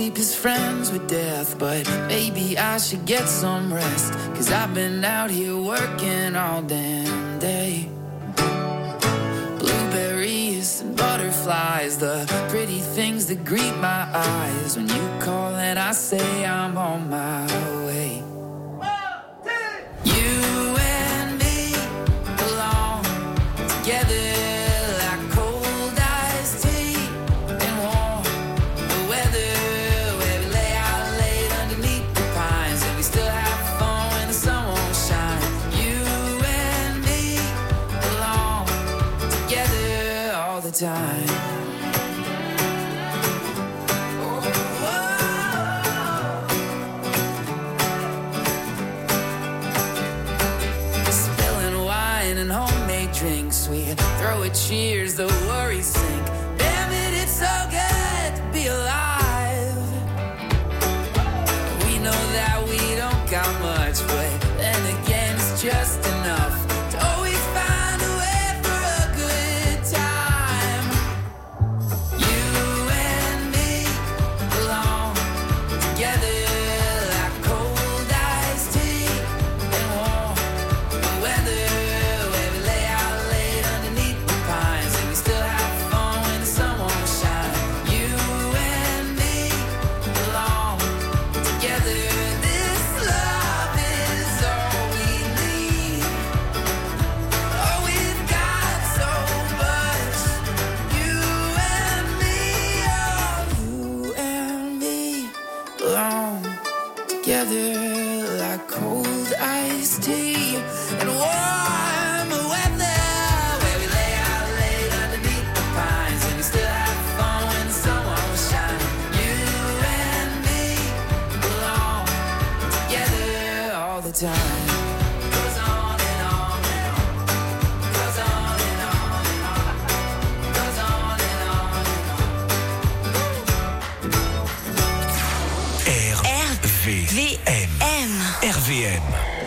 sleep is friends with death, but maybe I should get some rest, 'cause I've been out here working all damn day. Blueberries and butterflies, the pretty things that greet my eyes when you call and I say I'm on my way. You and me belong together. Time. Spilling wine and homemade drinks, we throw a cheers, the worries sink. Damn it, it's so good to be alive. We know that we don't got much, but then again it's just enough. Like cold iced tea and warm weather, where we lay out late underneath the pines and we still have fun when the sun won't shine. You and me belong together all the time. Goes on and on and on. Goes on and on and on. Goes on and on and on. RVM. RVM.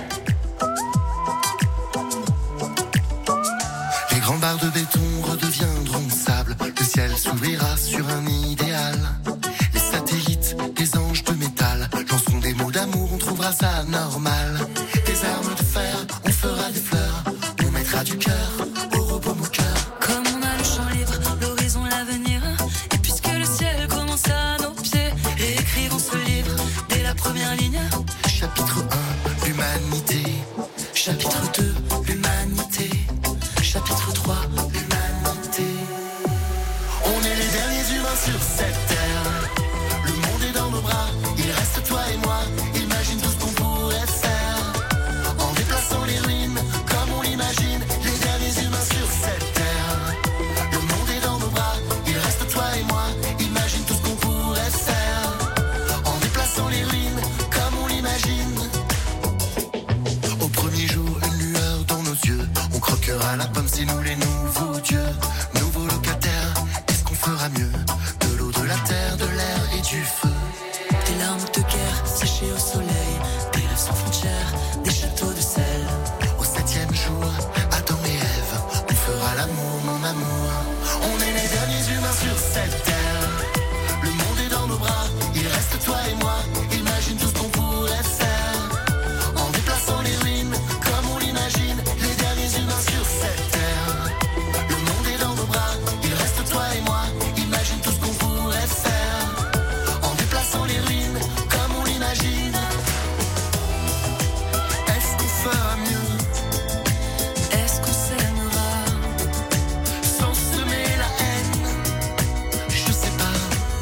Les grands barres de béton redeviendront sable. Le ciel s'ouvrira sur un idéal. Les satellites, des anges de métal, lanceront des mots d'amour, on trouvera ça normal. Des armes de fer, on fera des fleurs, on mettra du cœur au repos mon cœur. Comme on a le champ libre, l'horizon, l'avenir, et puisque le ciel commence à nos pieds, réécrivons ce livre dès la première ligne. Chapitre 1, l'humanité. Chapitre 2, l'humanité. Chapitre 3, l'humanité. On est les derniers humains sur cette terre. Le monde est dans nos bras, il reste toi et moi. Imagine tout ce qu'on pourrait faire en déplaçant les ruines comme on l'imagine. Les derniers humains sur cette terre. Le monde est dans nos bras, il reste toi et moi. Imagine tout ce qu'on pourrait faire en déplaçant les ruines comme on l'imagine. Au premier jour, une lueur dans nos yeux. On croquera la pomme, c'est nous les nouveaux dieux. Nouveaux locataires, est-ce qu'on fera mieux? De l'eau, de la terre, de l'air et du feu. Des larmes de guerre séchées au soleil, des rêves sans frontières, des châteaux de sel. Au 7e jour, Adam et Ève, on fera l'amour, mon amour. On est les derniers humains sur cette terre. Le monde est dans nos bras, il reste toi et moi. Imagine tout ce qu'on pourrait faire en déplaçant les ruines comme on l'imagine. Les derniers humains sur cette terre. Le monde est dans nos bras, il reste toi et moi. Imagine tout ce qu'on pourrait faire en déplaçant les ruines comme on l'imagine. Est-ce qu'on fera mieux? Est-ce qu'on s'aimera Sans semer la haine, je sais pas.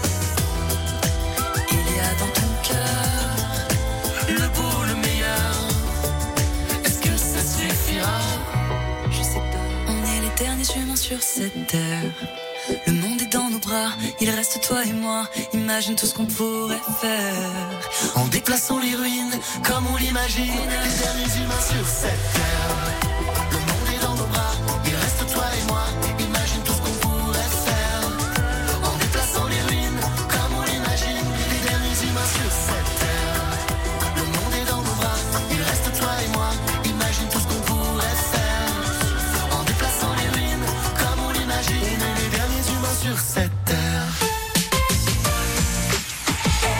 Il y a dans ton cœur Le beau, le meilleur. Est-ce que ça suffira? je sais pas. On est les derniers humains sur cette terre. Le monde est dans nos bras, il reste toi et moi. Imagine tout ce qu'on pourrait faire En déplaçant les ruines comme on l'imagine. Les derniers humains sur cette terre. Le monde est dans nos bras, il reste toi et moi. Imagine tout ce qu'on pourrait faire en déplaçant les ruines comme on l'imagine. Les derniers humains sur cette terre. Le monde est dans nos bras, il reste toi et moi. Imagine tout ce qu'on pourrait faire en déplaçant les ruines comme on l'imagine. Les derniers humains sur cette terre.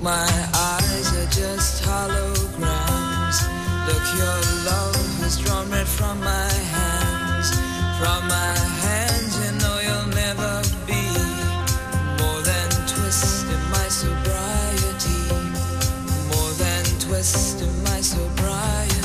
my eyes are just holograms. Look, your love has drawn red from my hands. From my hands, you know you'll never be more than twist in my sobriety. More than twist in my sobriety.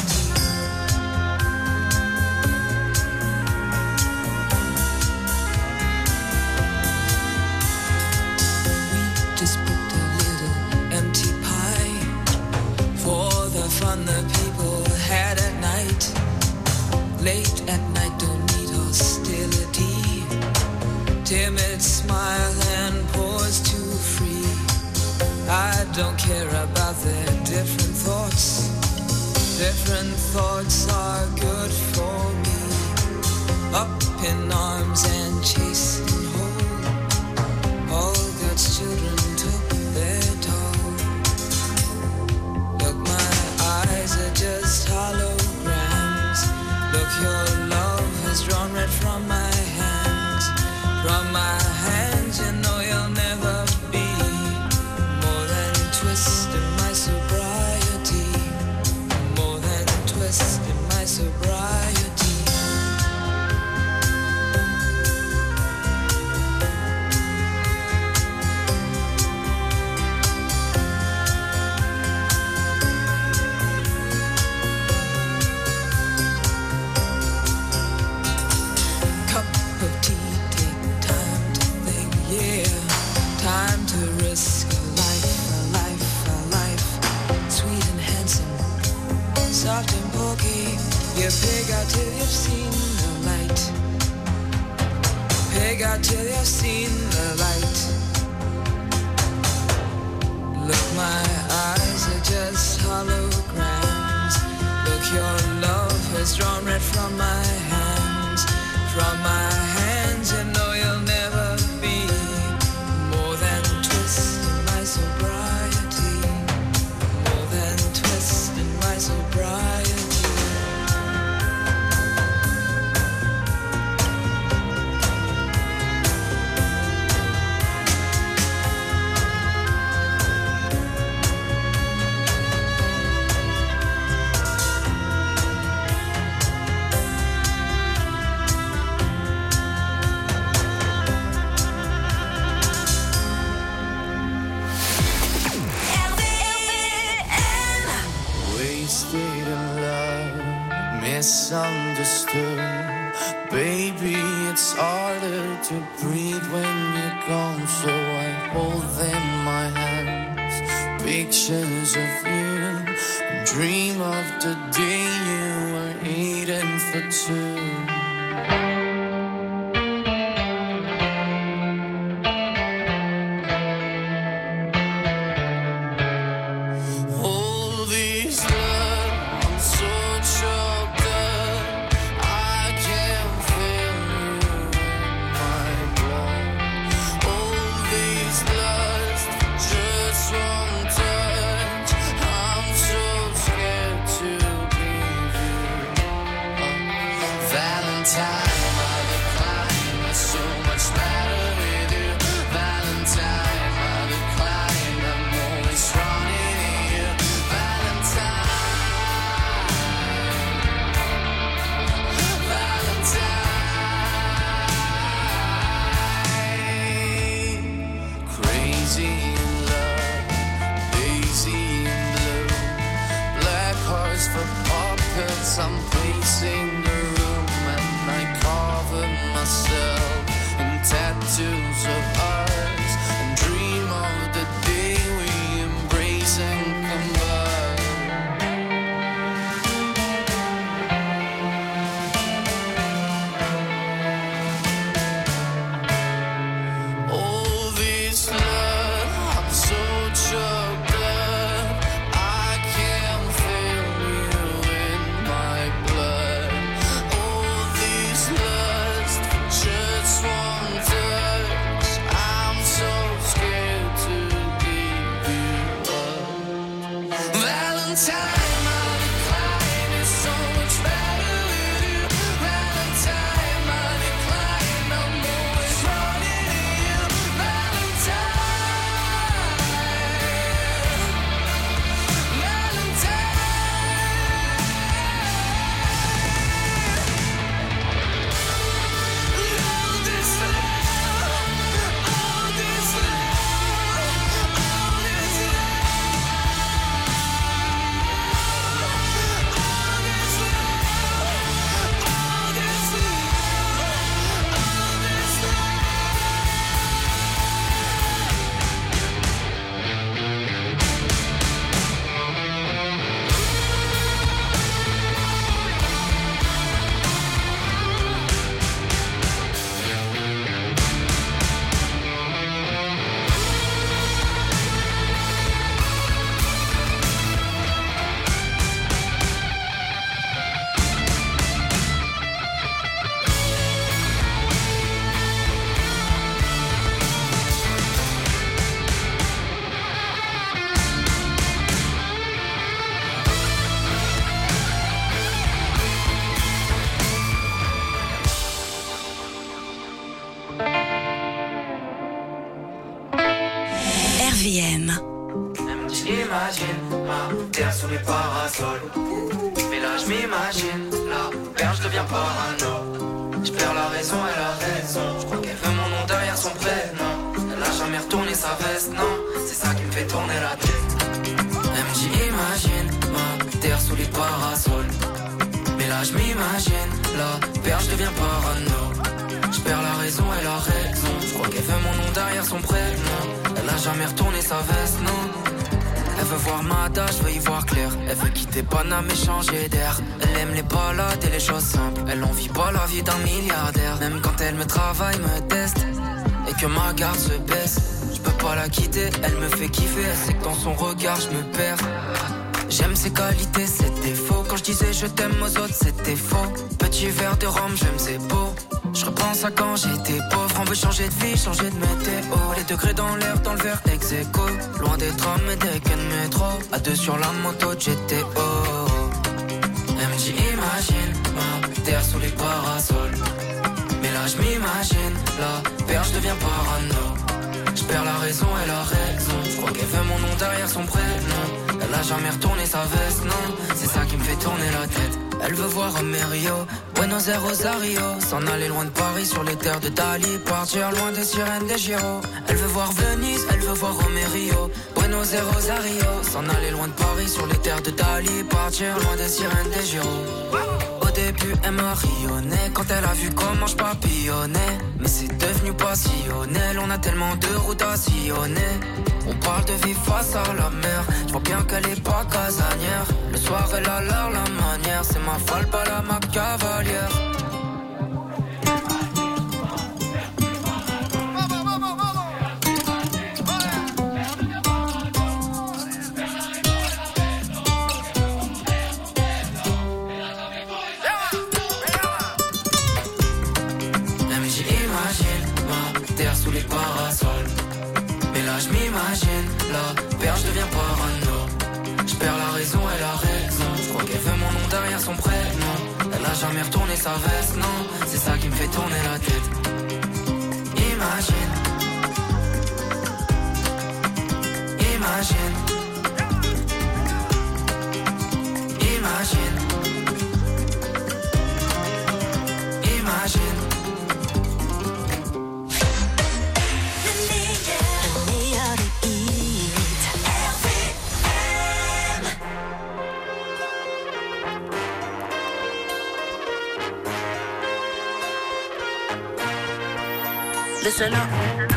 Fun the people had at night. Late at night, don't need hostility. Timid smile and pause too free. I don't care about their different thoughts. Different thoughts are good for me. Up in arms and chased and whole. All God's children took their toll. Look, my eyes are just holograms. Look, your love has drawn red from my hands. From my hands, you know you'll never be more than twist in my sobriety. More than twist in my sobriety. Soft and pokey, you pig out till you've seen the light. Pig out till you've seen the light. Look, my eyes are just holograms. Look, your love has drawn red from my hands. From my hands, you know you'll never be more than twist in my sobriety. More than twist in my sobriety. Misunderstood. Baby, it's harder to breathe when you're gone, so I hold in my hands pictures of you and dream of the day you were eating for two. I'm pacing the room and I cover myself in tattoos of ours and dream of the day we embrace and combine. All this love, I'm so choked up, I can't feel you in my blood. All this lust for just one touch, RVM. J'imagine ma terre sous les parasols. Mais là je m'imagine, la perche devient parano. Je perds la raison, elle a raison. Je crois qu'elle veut mon nom derrière son prénom. Elle a jamais retourné sa veste, non. C'est ça qui me fait tourner la tête. Elle me dit imagine ma terre sous les parasols. Mais là je m'imagine, la perche devient parano. Je perds la raison, elle a raison. Je crois qu'elle veut mon nom derrière son prénom. Elle a jamais retourné sa veste, non. Elle veut voir Mada, je veux y voir clair. Elle veut quitter Paname et changer d'air. Elle aime les balades et les choses simples. Elle en vit pas la vie d'un milliardaire. Même quand elle me travaille, me teste et que ma garde se baisse, je peux pas la quitter, elle me fait kiffer. Elle sait que dans son regard je me perds. J'aime ses qualités, ses défauts. Quand je disais je t'aime aux autres, c'était faux. Petit verre de rhum, j'aime ses beaux. Je repense à quand j'étais pauvre. On veut changer de vie, changer de météo. Les degrés dans l'air, dans le verre ex-aequo. Loin des trams et des quais de métro. À deux sur la moto de GTO. Elle me dit imagine ma terre sous les parasols. Mais là je m'imagine, la perche devient parano. Je perds la raison, elle a raison. Je crois qu'elle veut mon nom derrière son prénom. Elle a jamais retourné sa veste, non. C'est ça qui me fait tourner la tête. Elle veut voir Romerio, Buenos Aires, Rosario. S'en aller loin de Paris sur les terres de Dali. Partir loin des sirènes des Giro. Elle veut voir Venise, elle veut voir Romerio, Buenos Aires, Rosario. S'en aller loin de Paris sur les terres de Dali. Partir loin des sirènes des Giro. Au début elle m'a rayonné quand elle a vu comment je papillonnais. Mais c'est devenu passionnel, on a tellement de routes à sillonner. On parle de vivre face à la mer. Je vois bien qu'elle est pas casanière. Le soir elle a l'air la manière. C'est ma folle, pas la ma cavalière. Sous les parasols. Mais là je m'imagine, la perche devient parano. Je perds la raison, elle a raison. Je crois qu'elle veut mon nom derrière son prénom. Elle a jamais retourné sa veste, non. C'est ça qui me fait tourner la tête. Imagine. Imagine. Imagine. Imagine. Listen up.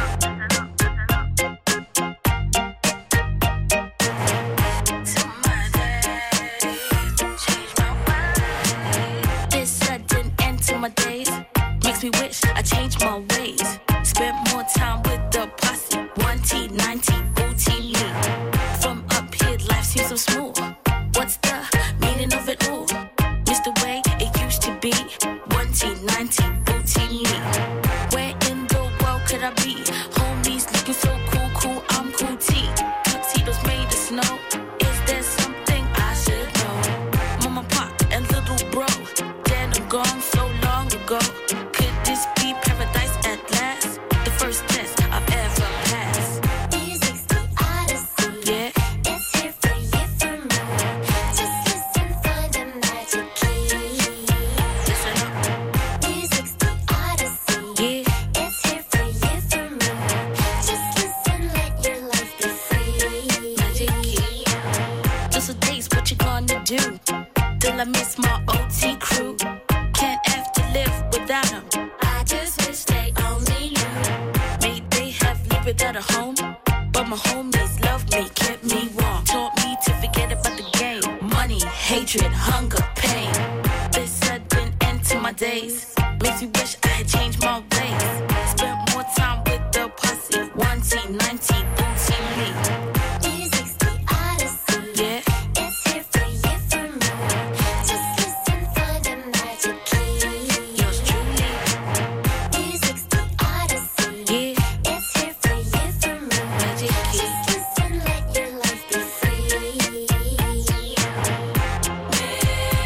This sudden end to my days makes me wish I changed my ways. Spent more time with the posse. 1T, 90, booty me. From up here, life seems so smooth. What's the meaning of it all? Miss the way it used to be. 1T, 90, booty me. Where in the world could I be? Homies looking so cool, cool, I'm cool T. Tuxedos made of snow. Is there something I should know? Mama, pop, and little bro, dead and gone so long ago. Could this be paradise at last? The first test I've ever passed. Music's the odyssey. Yeah. It's here for you, for me. Just listen for the magic key. Listen up. Music's the odyssey. Yeah. It's here for you, for me. Just listen, let your life be free. Magic key. Just a taste, what you gonna do? Till I miss my OT crew. Can't have to live without them. I just wish they only knew. May they have lived without a home, but my homies loved me, kept me warm, taught me to forget about the game. Money, hatred, hunger, pain. This sudden end to my days makes me wish I had changed my ways. Spent more time with the posse. 1T, 90, booty me. Music's the odyssey. Yeah. It's here for you, for me. Just listen for the magic key. Yours truly. Music's the odyssey. Yeah. It's here for you, for me. Magic key. Just listen, let your life be free.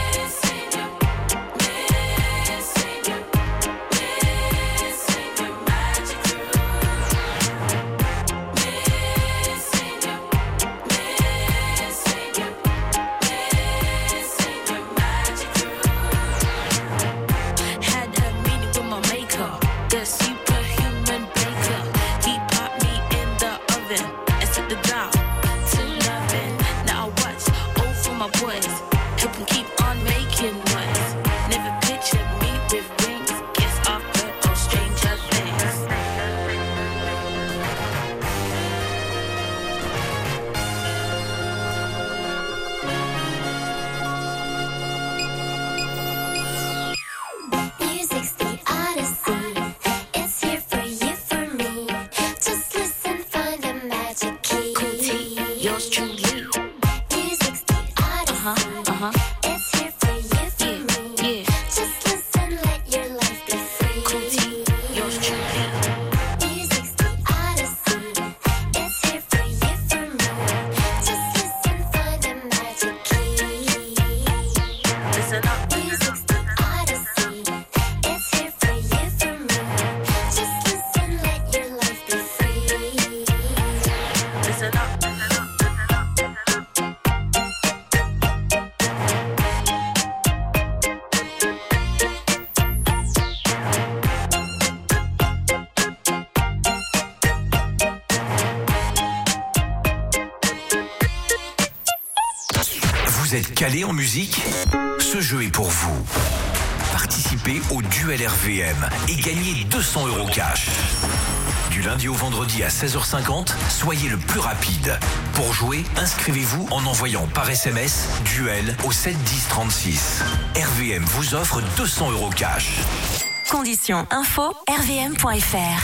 Vous êtes calé en musique ? Ce jeu est pour vous. Participez au Duel RVM et gagnez 200 € cash. Du lundi au vendredi à 16h50, soyez le plus rapide. Pour jouer, inscrivez-vous en envoyant par SMS Duel au 7 10 36. RVM vous offre 200 € cash. Conditions info rvm.fr.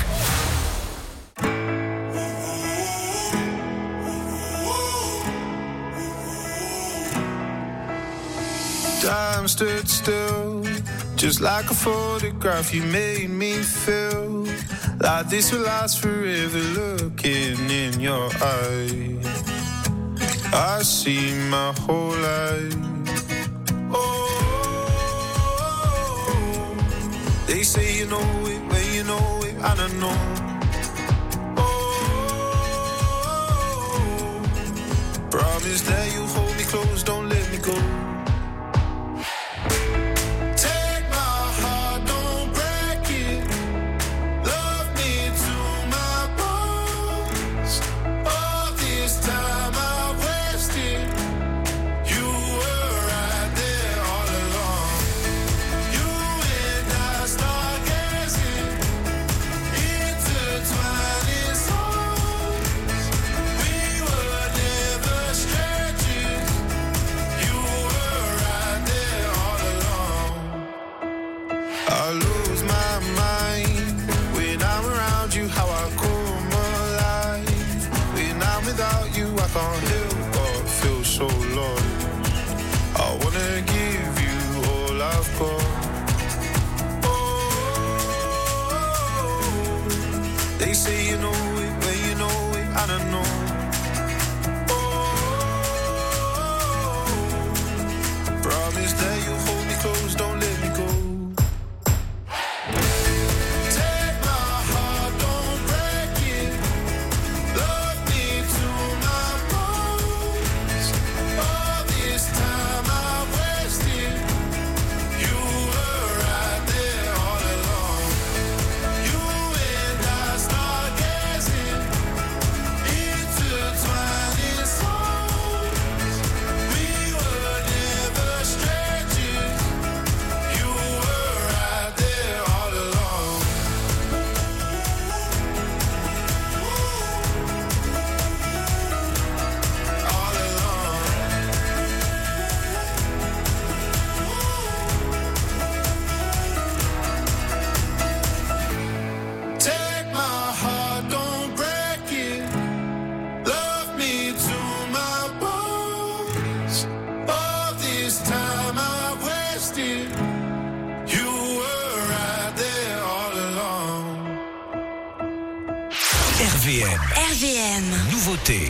Time stood still, just like a photograph. You made me feel like this will last forever. Looking in your eyes, I see my whole life. Oh, they say you know it when you know it, I don't know. Oh, promise that you hold me close, don't let me go. They say you know it when you know it, I don't know. Oh, promise that you hold me close, don't let me go. Take my heart, don't break it. Love me to my bones. All this time I wasted. You were right there all along. You and I stargazing, intertwining souls. We were never strangers. You were right there all along. All along. Take my heart, don't break it. Love me to my bones. All this time I wasted. You were right there all along. RVM, RVM. nouveauté.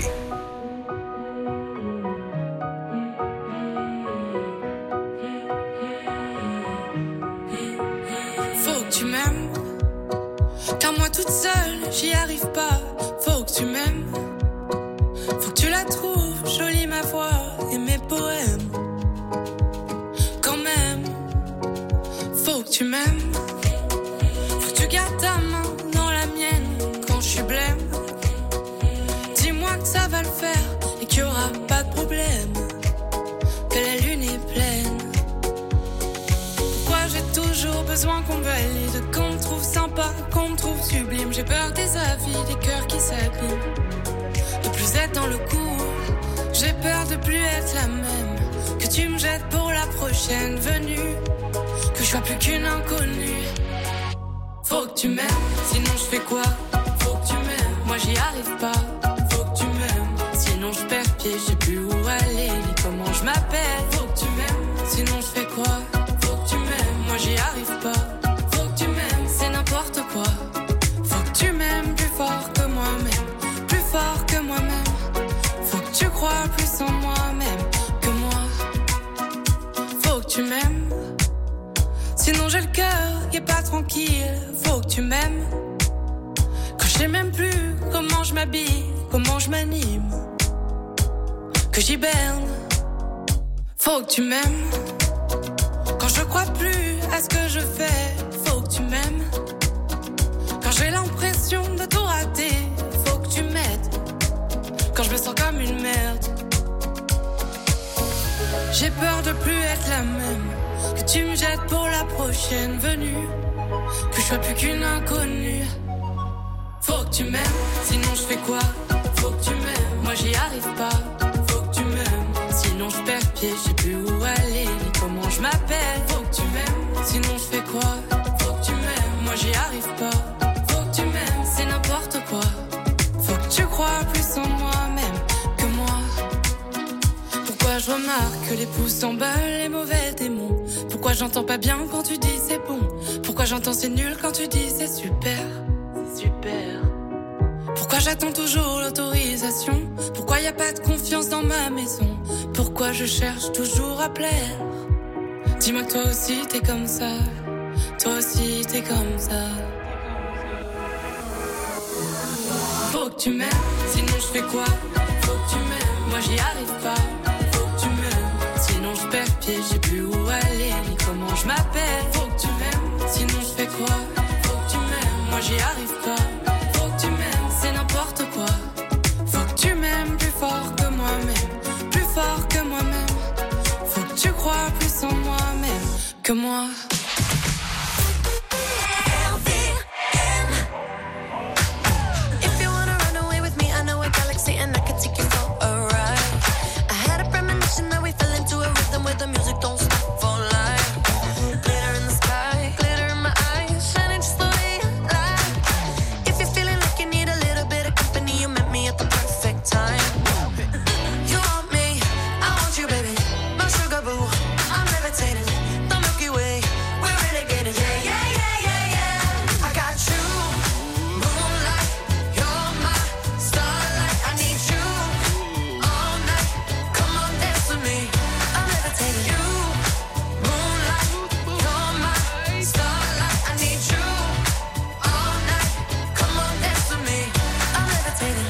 Faut que tu m'aimes, car moi toute seule j'y arrive pas. Faut que tu m'aimes, faut que tu la trouves jolie ma voix et mes poèmes. Quand même, faut que tu m'aimes, faut que tu gardes ta main dans la mienne quand je suis blême. Dis-moi que ça va le faire et qu'il y aura pas de problème, que la lune est pleine. Pourquoi j'ai toujours besoin qu'on me valide, qu'on me trouve sympa, qu'on me trouve sublime. J'ai peur des avis, des cœurs qui s'abîment, de plus être dans le coup. J'ai peur de plus être la même, que tu me jettes pour la prochaine venue, que je sois plus qu'une inconnue. Faut que tu m'aimes, sinon je fais quoi? Faut que tu m'aimes, moi j'y arrive pas. Faut que tu m'aimes, sinon je perds pied, je sais plus où aller, ni comment je m'appelle. Faut que tu m'aimes, sinon je fais quoi? Faut que tu m'aimes, moi j'y arrive pas. Faut que tu m'aimes, c'est n'importe quoi. Faut que tu m'aimes plus fort que moi-même, plus fort que moi-même. Faut que tu crois plus en moi-même que moi. Faut que tu m'aimes, sinon j'ai le cœur qui est pas tranquille. Faut que tu m'aimes, quand je sais même plus comment je m'habille, comment je m'anime, que j'hiberne. Faut que tu m'aimes, quand je crois plus à ce que je fais. Faut que tu m'aimes, quand j'ai l'impression de tout rater. Faut que tu m'aides, quand je me sens comme une merde. J'ai peur de plus être la même, que tu me jettes pour la prochaine venue, que je sois plus qu'une inconnue. Faut que tu m'aimes, sinon je fais quoi? Faut que tu m'aimes, moi j'y arrive pas. Faut que tu m'aimes, sinon je perds pied, je sais plus où aller, ni comment je m'appelle. Faut que tu m'aimes, sinon je fais quoi? Faut que tu m'aimes, moi j'y arrive pas. Faut que tu m'aimes, c'est n'importe quoi. Faut que tu crois plus en moi-même que moi. Pourquoi je remarque que les pouces s'emballent, les mauvais démons? Pourquoi j'entends pas bien quand tu dis c'est bon? Pourquoi j'entends c'est nul quand tu dis c'est super? C'est super. Pourquoi j'attends toujours l'autorisation? Pourquoi y a pas de confiance dans ma maison? Pourquoi je cherche toujours à plaire? Dis-moi que toi aussi t'es comme ça. Toi aussi t'es comme ça. Faut que tu m'aimes, sinon je fais quoi? Faut que tu m'aimes, moi j'y arrive pas. Faut que tu m'aimes, sinon je perds pied, je sais plus où aller, ni comment je m'appelle. Faut que tu m'aimes, sinon je fais quoi? Faut que tu m'aimes, moi j'y arrive pas. Faut que tu m'aimes, c'est n'importe quoi. Faut que tu m'aimes plus fort que moi-même, plus fort que moi-même. Faut que tu crois plus en moi-même que moi. And I could take you for a ride. I had a premonition that we fell into a rhythm where the music don't stop for life. Glitter in the sky, glitter in my eyes, shining just the way I like. If you're feeling like you need a little bit of company, you met me at the perfect time. You want me, I want you, baby. My sugar boo, I'm levitating. The Milky Way, we're renegading. Yeah, yeah, yeah, yeah, yeah. I got you, moonlight, you're my starlight. I need you all night. Come on, dance with me. I'm levitating. You, moonlight, you're my starlight. I need you all night. Come on, dance with me. I'm levitating.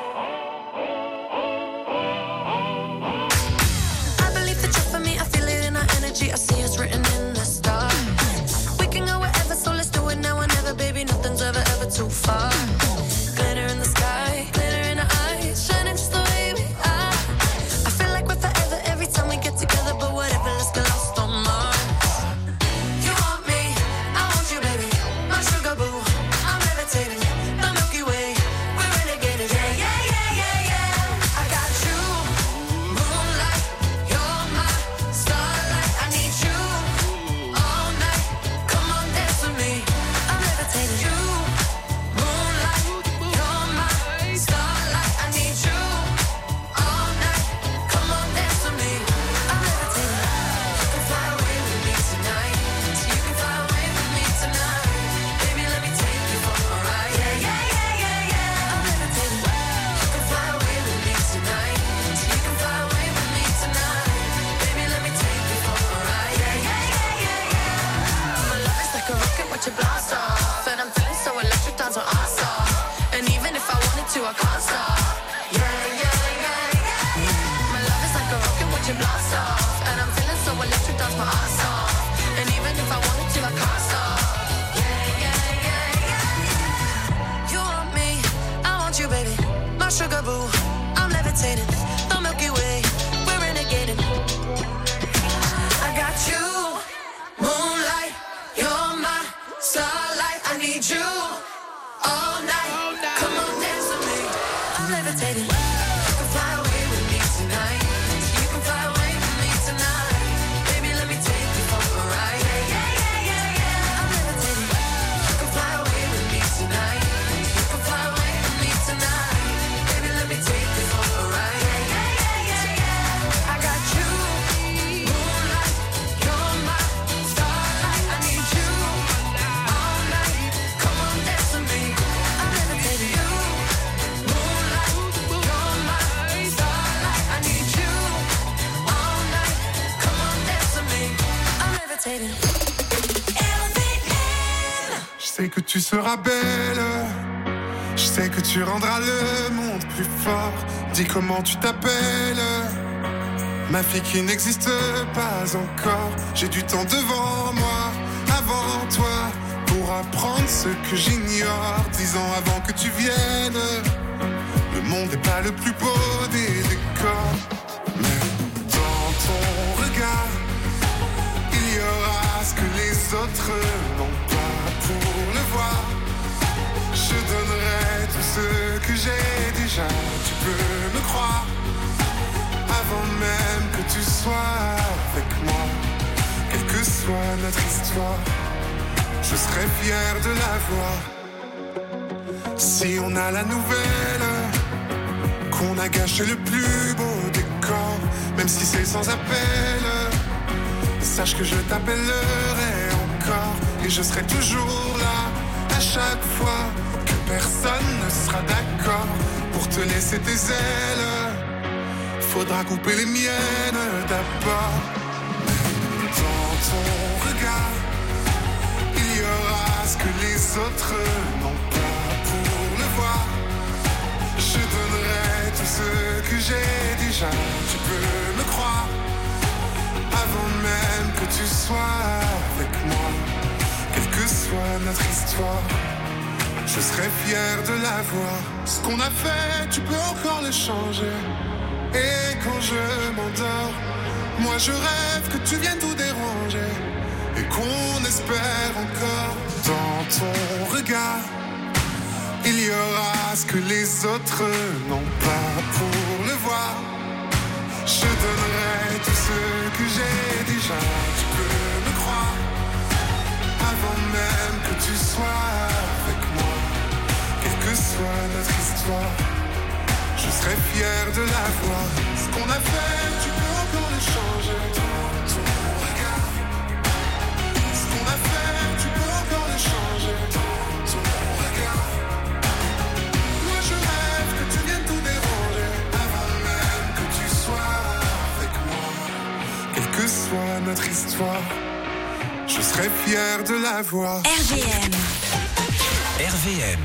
I believe that you're for me. I feel it in our energy. I see it's written in the stars. We can go wherever, so let's do it now or never, baby. Nothing's ever, ever too far. Glitter in the sky, glitter in our eyes, shining just the way we are. I feel like we're forever every time we get together, but whatever, let's get lost on Mars. You want me, I want you, baby. My sugar boo, I'm levitating. The Milky Way, we're renegading. Yeah, yeah, yeah, yeah, yeah. I got you, moonlight, you're my starlight. I need you all night. Come on, dance with me. I'm levitating. You, moonlight, you're my starlight. I need you all night. Come on, dance with me. I'm levitating. You can fly away with me tonight. So you can fly away with me tonight. Baby, let me take you for a ride. Yeah, yeah, yeah, yeah, yeah. I'm levitating. You can fly away with me tonight. So you can fly away with me tonight. Baby, let me take you for a ride. Yeah, yeah, yeah, yeah, yeah. My love is like a rocket, watch it blast off. And I'm feeling so electric, dance on our off. And even if I wanted to, I can't stop. Yeah, yeah, yeah, yeah. My love is like a rocket, watch it blast off. And I'm feeling so electric, dance my ass off. And even if I wanted to, I can't stop. Yeah, yeah, yeah, yeah. You want me, I want you, baby. My sugar boo, I'm levitating. The Milky Way, we're renegading. I got you, moonlight, you're my starlight. I need you all night. Come on, dance with me. I'm levitating. You can fly away with me tonight. You can fly away with me tonight. Baby, let me take you for a ride. Yeah, yeah, yeah, yeah, yeah. I'm levitating. You can fly away with me tonight. You can fly away with me tonight. Baby, let me take you for a ride. Yeah, yeah, yeah, yeah, yeah. I got you, moonlight, you're my starlight. I need you all night. Come on, dance with me. I'm levitating. You, moonlight, you're my starlight. I need you all night. Come on, dance with me. I'm levitating. Je sais que tu seras belle, je sais que tu rendras le monde plus fort. Dis comment tu t'appelles, ma fille qui n'existe pas encore. J'ai du temps devant moi, avant toi, pour apprendre ce que j'ignore. 10 ans avant que tu viennes, le monde n'est pas le plus beau des décors. Mais dans ton autres n'ont pas pour le voir. Je donnerai tout ce que j'ai déjà, tu peux me croire. Avant même que tu sois avec moi, quelle que soit notre histoire, je serai fier de la voir. Si on a la nouvelle qu'on a gâché le plus beau décor, même si c'est sans appel, sache que je t'appellerai encore et je serai toujours là à chaque fois que personne ne sera d'accord pour te laisser tes ailes. Faudra couper les miennes d'abord. Dans ton regard, il y aura ce que les autres n'ont pas pour le voir. Je donnerai tout ce que j'ai déjà, tu peux me croire. Avant même que tu sois avec moi, quelle que soit notre histoire, je serai fier de la voir. Ce qu'on a fait, tu peux encore le changer. Et quand je m'endors, moi je rêve que tu viennes tout déranger et qu'on espère encore. Dans ton regard, il y aura ce que les autres n'ont pas pour le voir. Je donnerai tout ce que j'ai déjà, tu peux me croire. Avant même que tu sois avec moi, quelle que soit notre histoire, je serai fier de la voir. Ce qu'on a fait, tu peux encore le changer. Ton regard. Ce qu'on a fait, tu peux encore le changer. Ton regard. Moi je rêve que tu viennes tout déranger avant même que tu sois avec moi. Quelle que soit notre histoire, je serai fier de la voir. RVM. RVM.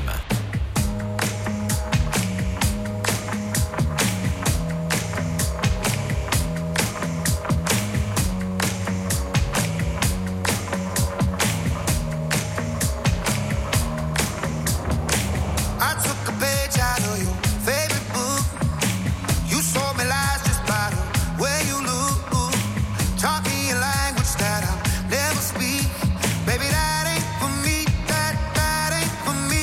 Baby, that ain't for me, that ain't for me.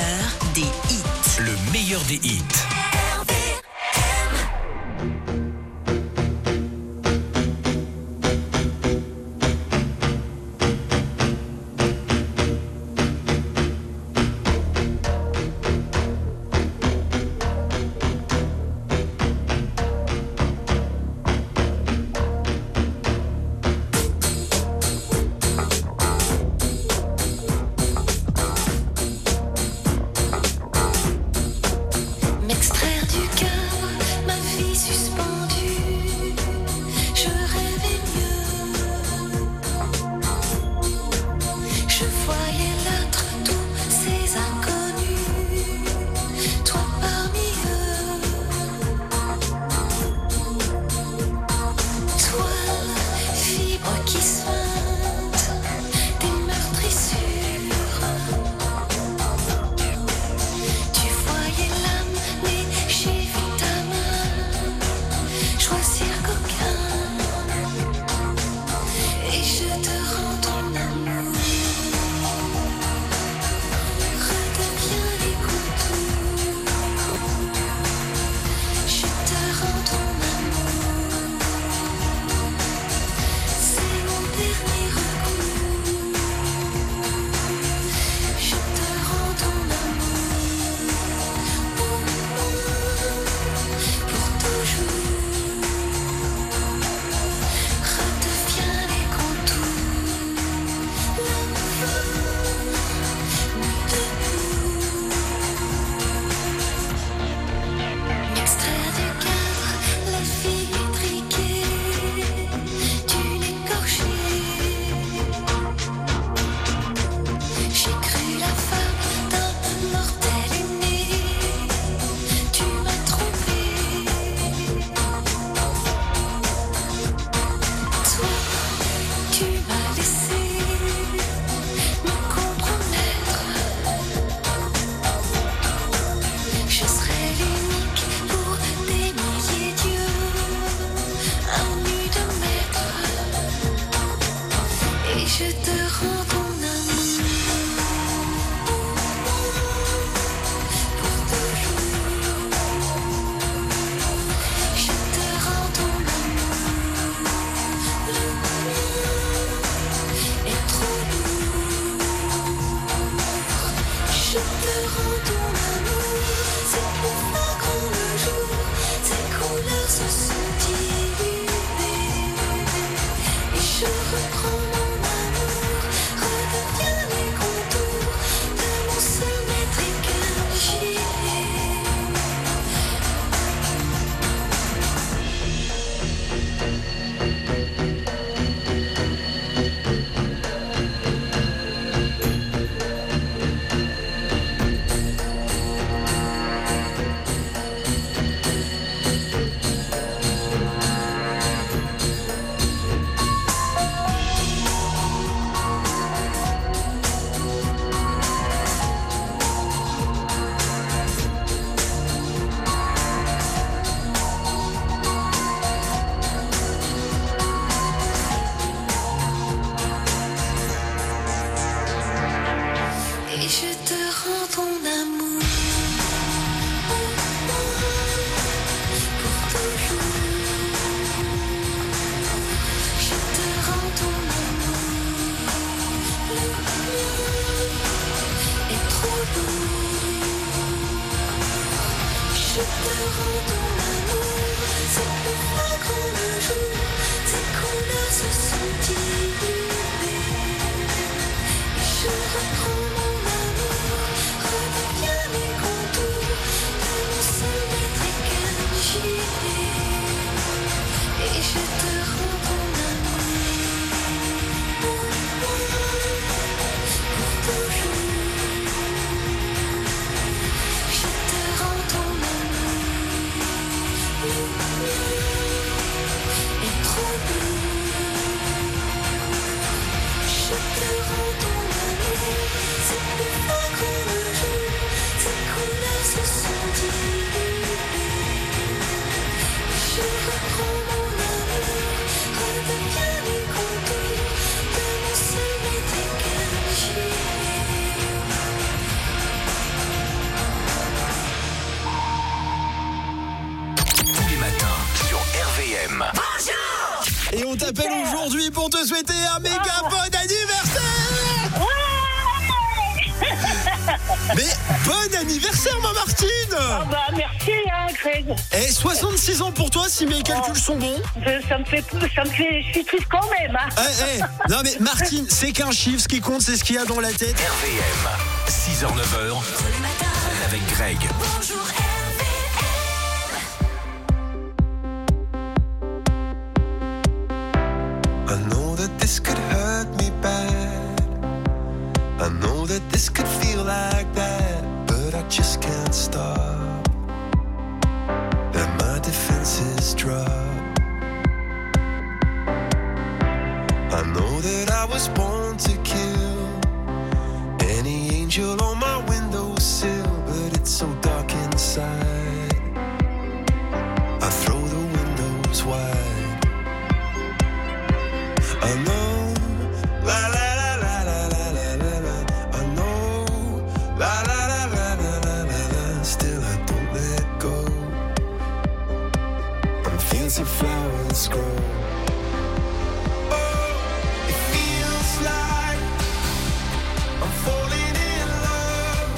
meilleur des hits. Le meilleur des hits. M'extraire du cœur, ma vie suspendue, je rêvais mieux. Je voyais l'être, tous ces inconnus, toi parmi eux. Toile, fibre qui suinte, des meurtrissures. Tu voyais l'âme, mais j'ai vu ta main choisir qu'aucun. Et je te rends ton amour. Redeviens les contours. Je te rends ton amour. C'est mon dernier recours. Je te rends ton amour. Pour toujours, redeviens les contours, l'amour, nous debout. M'extraire du cadre, la fille étriquée d'une écorchée. J'ai cru la femme d'un mortel aîné. Tu m'as trompé. Toi, tu m'as laissé me compromettre. Je serai l'unique pour des milliers d'yeux, un nu de maître. Et je te rends ton amour. Pour toujours, je te rends ton amour. Le mien est trop lourd. Je te rends ton amour. C'est plus fort quand le jour, ses couleurs se sont diluées. Et je reprends mon amour. Redeviens les contours de mon seul maître écargé. Et je te rends ton amour. Pour toujours, je te rends ton amour. Le mien est trop lourd. Je te rends ton amour. C'est plus fort quand le jour, ses couleurs se sont diluées. Et je reprends mon amour. Redeviens les contours de mon seul maître écargé. Et je te rends ton amour. Pour toujours, je te rends ton amour. Le mien est trop lourd. Je te rends ton amour. RVM. Et on t'appelle aujourd'hui pour te souhaiter un méga bon anniversaire. Mais bon anniversaire, ma Martine. Ah bah merci Greg. Et 66 ans pour toi si mes calculs sont bons. Ça me fait, je suis triste quand même. Non mais Martine, c'est qu'un chiffre, ce qui compte c'est ce qu'il y a dans la tête. RVM, 6h-9h, avec Greg. Bonjour I know that this could hurt me bad. I know that this could feel like that, but I just can't stop. And my defenses drop. I know that I was born to kill any angel on my windowsill, but it's so dark inside. I throw the windows wide. I know, la la la la la la la la la. I know, la la la la la la la la. Still I don't let go. And fancy flowers grow. Oh, it feels like I'm falling in love.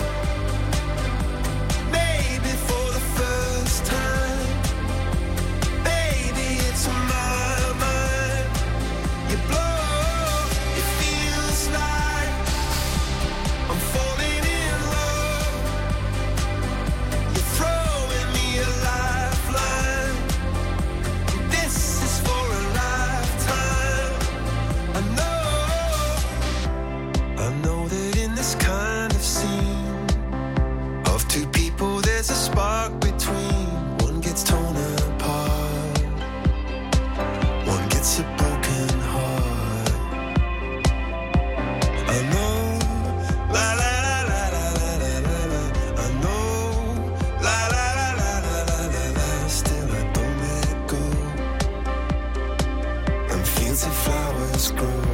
Maybe for the first time. Baby, it's my mind. You blow, it feels like I'm falling in love. You're throwing me a lifeline. This is for a lifetime. I know that in this kind of scene of two people there's a spark between. One gets torn apart, one gets a broken heart. I know, la la la la la la la la. I know, la la la la la la la la. Still I don't let go. And fields of flowers grow.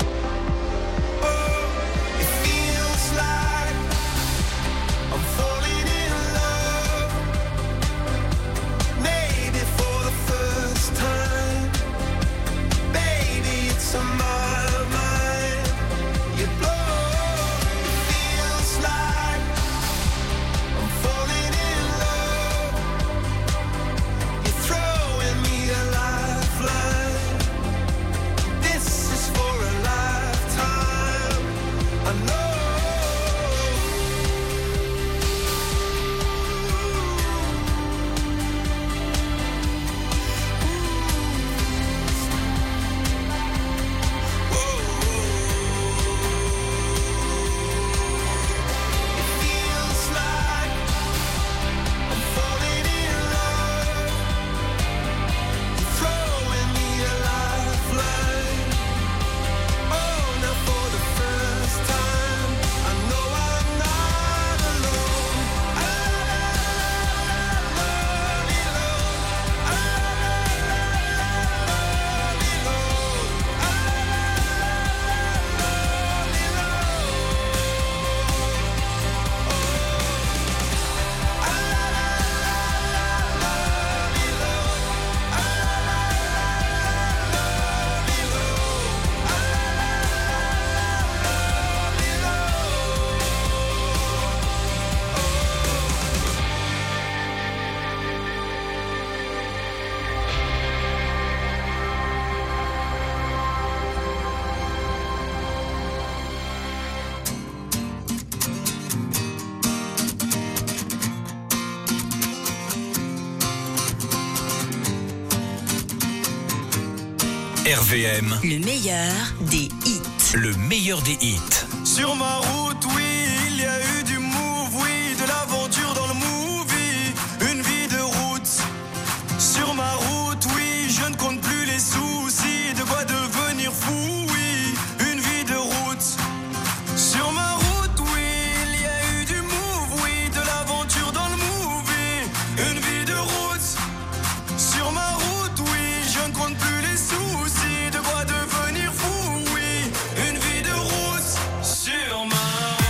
Oh, it feels like I'm falling in love. Maybe for the first time. Baby, it's on my mind. You blow, it feels like I'm falling in love. You're throwing me a lifeline. This is for a lifetime. I know. Feels like I'm falling in love. You're throwing me a lifeline. Oh, now for the first time, I know I'm not alone. RVM, le meilleur des hits. le meilleur des hits. Sur ma route, oui, il y a eu du move, oui, de l'aventure dans le movie, une vie de route. Sur ma route, oui, je ne compte plus les soucis, de quoi devenir fou, oui, une vie de route. Sur ma route, oui, il y a eu du move, oui, de l'aventure dans le movie, une vie de route. Sur ma route, oui, je ne compte plus les soucis, de quoi devenir fou, oui, une vie de route. Sur ma route.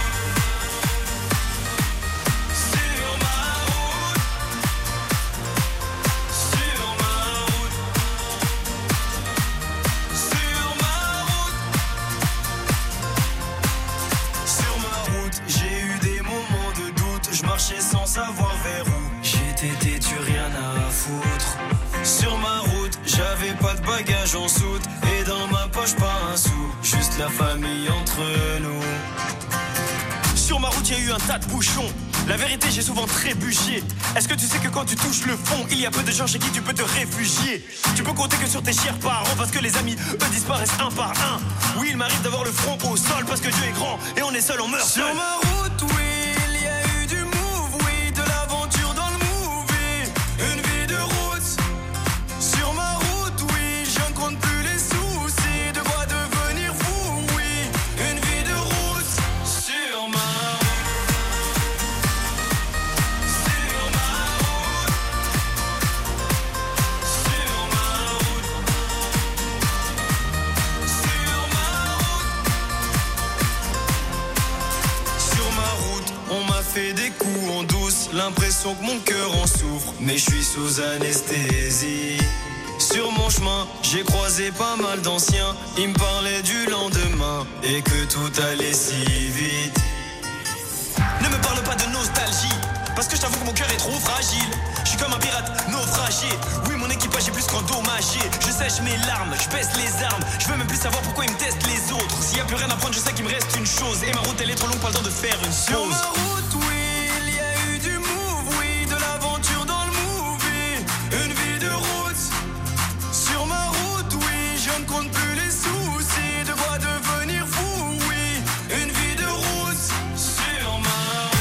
marchais sans savoir vers où. J'étais têtu, rien à foutre. Sur ma route, j'avais pas de bagages en soute. Et dans ma poche, pas un sou. Juste la famille entre nous. Sur ma route, y a eu un tas de bouchons. La vérité, j'ai souvent trébuché. Est-ce que tu sais que quand tu touches le fond, il y a peu de gens chez qui tu peux te réfugier? Tu peux compter que sur tes chers parents, parce que les amis, eux, disparaissent un par un. Oui, il m'arrive d'avoir le front au sol, parce que Dieu est grand, et on est seul, on meurt seul. Sur ma route, oui, il y a eu du move, oui, de l'aventure dans le movie. Une vie de route. Sur ma route, oui, je ne compte plus les soucis. De quoi devenir fou, oui. Une vie de route. Sur ma route. Fait des coups en douce, l'impression que mon cœur en souffre, mais je suis sous anesthésie. Sur mon chemin, j'ai croisé pas mal d'anciens, ils me parlaient du lendemain et que tout allait si vite. Ne me parle pas de nostalgie, parce que je t'avoue que mon cœur est trop fragile. Je suis comme un pirate naufragé. Oui, mon équipage est plus qu'endommagé. Je sèche mes larmes, je baisse les armes. Je veux même plus savoir pourquoi ils me testent les autres. S'il y a plus rien à prendre, je sais qu'il me reste une chose. Et ma route elle est trop longue, pas le temps de faire une pause. Sur ma route, oui, il y a eu du move, oui, de l'aventure dans le movie. Une vie de route. Sur ma route, oui, je ne compte plus les soucis. De quoi devenir fou, oui. Une vie de route. Sur ma route.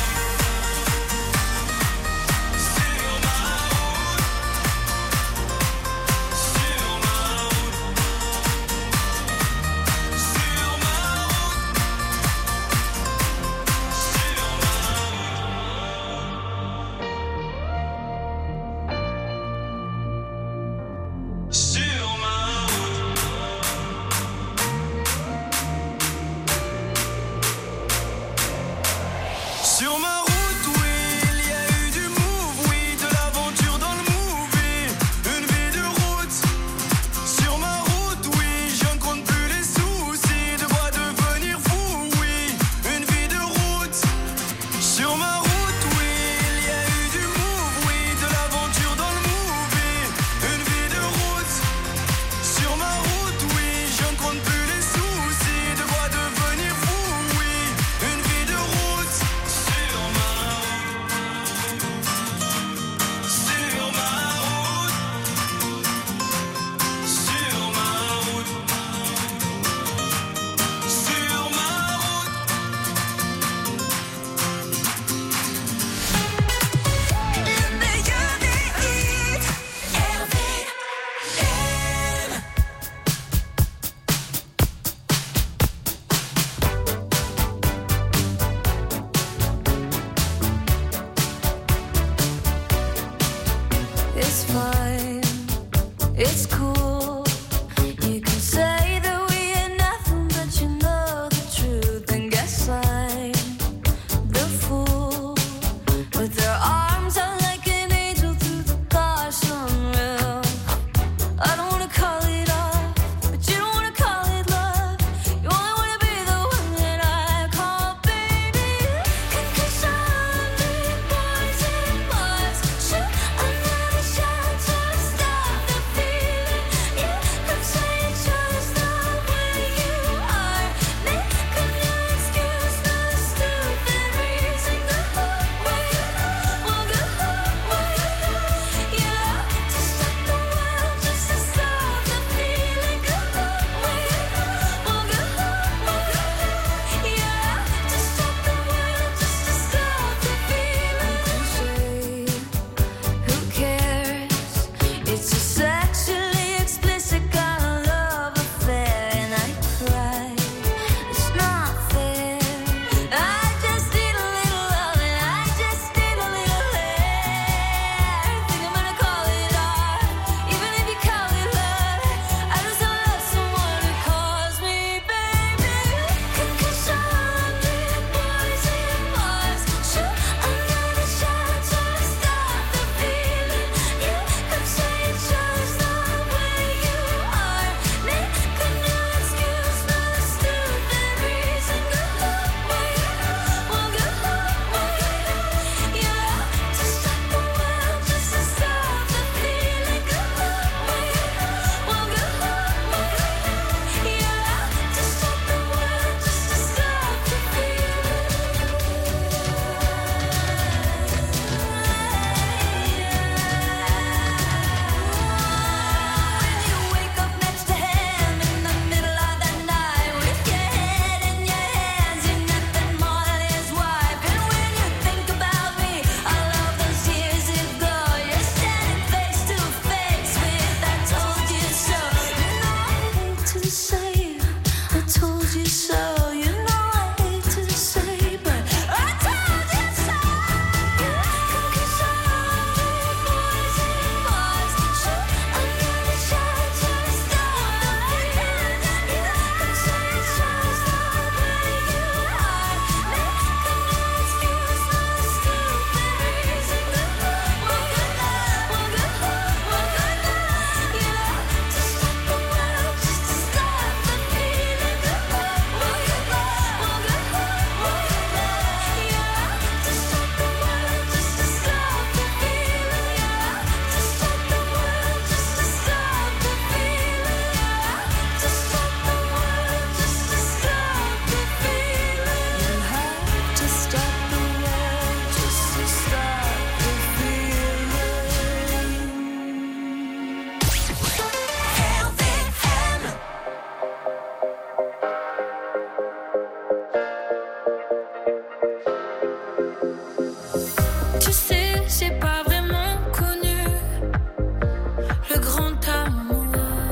Tu sais, j'ai pas vraiment connu le grand amour.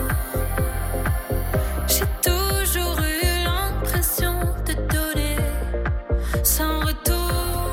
J'ai toujours eu l'impression de donner sans retour.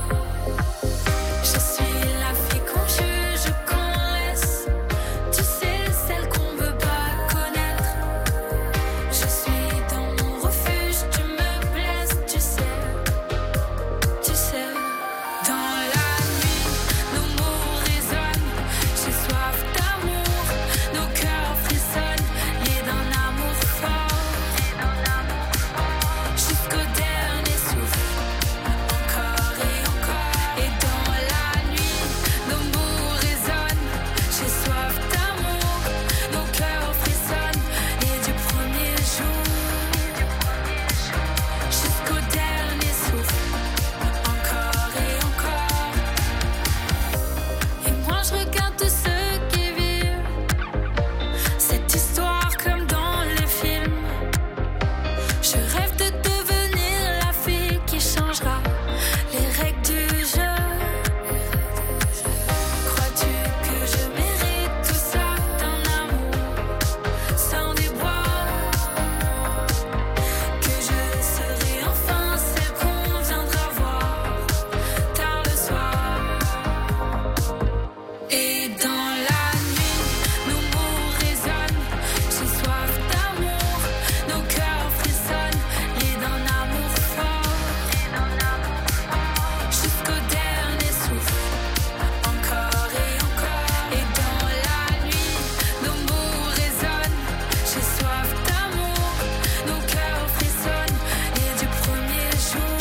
Je suis la fille qu'on juge, qu'on laisse. Tu sais, celle qu'on veut pas connaître. Je suis dans mon refuge, tu me blesses, tu sais. Tu sais. Dans la nuit, nos mots résonnent. J'ai soif d'amour, nos cœurs frissonnent, liés d'un amour fort. Jusqu'au dernier souffle, encore et encore. Et dans la nuit, nos mots résonnent. J'ai soif d'amour, nos cœurs frissonnent, liés du premier jour. Jusqu'au dernier souffle, encore et encore. Et moi je regarde tous ceux qui vivent cette histoire comme dans les films. Je rêve de devenir la fille qui changera les règles du jeu. Crois-tu que je mérite tout ça d'un amour sans déboire? Que je serai enfin celle qu'on viendra voir tard le soir. Et dans la nuit, nos mots résonnent. J'ai soif d'amour, nos cœurs frissonnent, liés d'un amour fort. Jusqu'au dernier souffle, encore et encore. Et dans la nuit, nos mots résonnent. J'ai soif d'amour, nos cœurs frissonnent, liés du premier jour.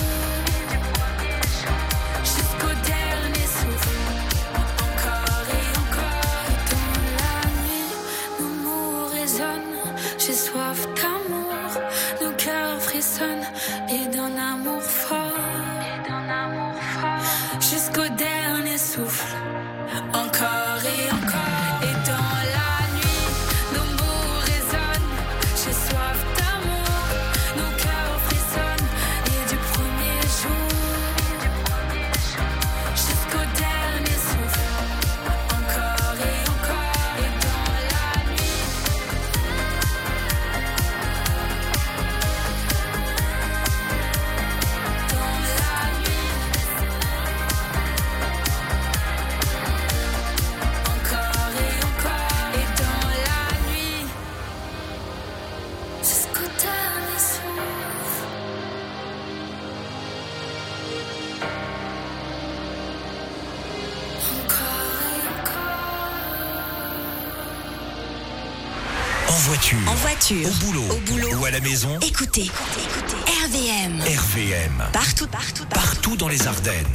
Jusqu'au dernier souffle, encore et encore. Et dans la nuit, nos mots résonnent. J'ai soif d'amour, nos cœurs frissonnent, liés d'un amour fort. Jusqu'au dernier souffle, encore et encore. Et dans la nuit, nos mots résonnent. J'ai soif d'amour, nos cœurs frissonnent, liés du premier jour. Jusqu'au dernier souffle, encore et encore. Et dans la nuit, encore et encore. Et dans la nuit, jusqu'au dernier souffle. En voiture, au boulot ou à la maison, Écoutez RVM. RVM. Partout dans les Ardennes.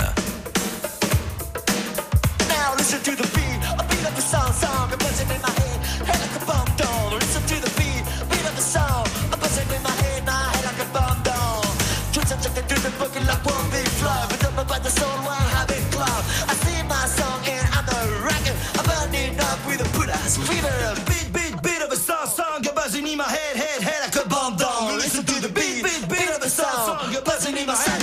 Now listen to the beat of the song, a buzzing in my head, head like a bomb down. Listen to the beat of the song, a buzzing in my head like a bomb down. Twins are checking through the book like one big flow, but don't know about the soul, one habit club. I sing my song and I'm a rocker, I'm burning up with a Buddha's fever. Beat of a song, a buzzing in my head like a bomb down. Listen to the beat of the song, a buzzing in my head.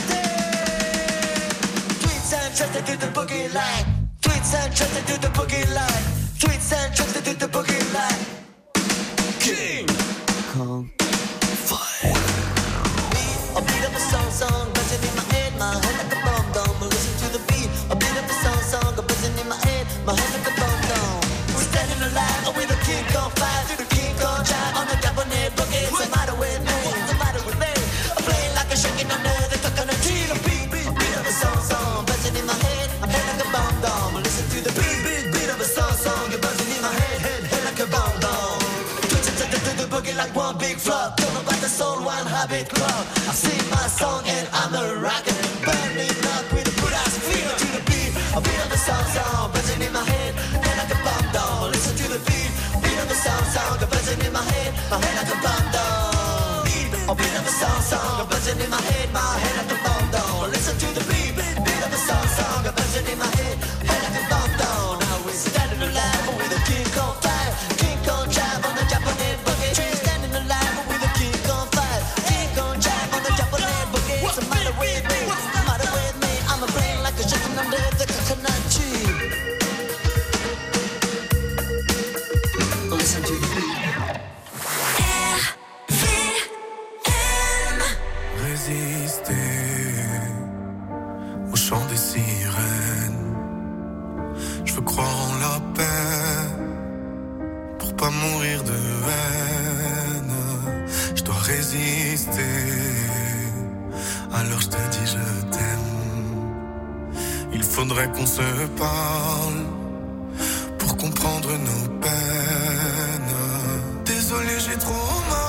Tweets and trusted to the boogie line. Tweets and trusted to the boogie line. Tweets and trusted to the boogie line. King Kong Fire. A beat of a song, buzzing in my head like a bomb down. Listen to the beat, a beat of a song, buzzing in my head like a bomb down. We're standing alive with a King Kong fire, to the King Kong drive on the Japanese boogie. What's the matter with me? What's the matter with me? I'm playing like a shaking under the coconut tree. The beat of a song, buzzing in my head like a bomb down. Listen to the beat of a song, you're buzzing in my head like a bomb down. Twitching to the boogie like one big flop. Don't know about the soul, one habit club. I sing my song and I'm a rocker, burning up with a Buddha's fever. To the beat of a song, buzzing in my head like a bomb down. Listen to the beat of a song, buzzing in my head like a bomb down. Beat of a song, buzzing in my head like a bomb down. Listen to the beat of a song, buzzing in my head like a bomb down. Now we're standing alive with a King Kong fire, King Kong drive on the Japanese boogie. Standing alive with a King Kong fire, King Kong drive on the Japanese boogie. What's the matter with me? What's the matter with me? I'm a brain like a chicken under the pas mourir de haine. Je dois résister. Alors je te dis je t'aime. Il faudrait qu'on se parle pour comprendre nos peines. Désolé, j'ai trop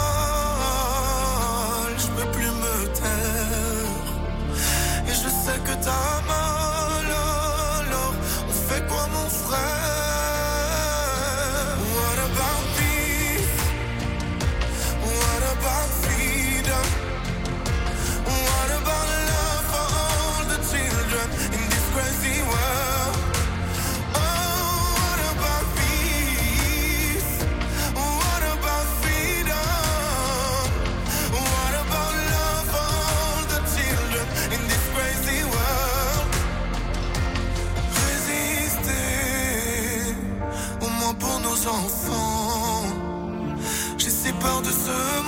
mal. Je peux plus me taire. Et je sais que t'as mal. Alors on fait quoi mon frère? What about peace? What about freedom? What about love for all the children in this crazy world? Oh, what about peace? What about freedom? What about love for all the children in this crazy world? Résister, au moins pour nos enfants. J'ai si peur de ce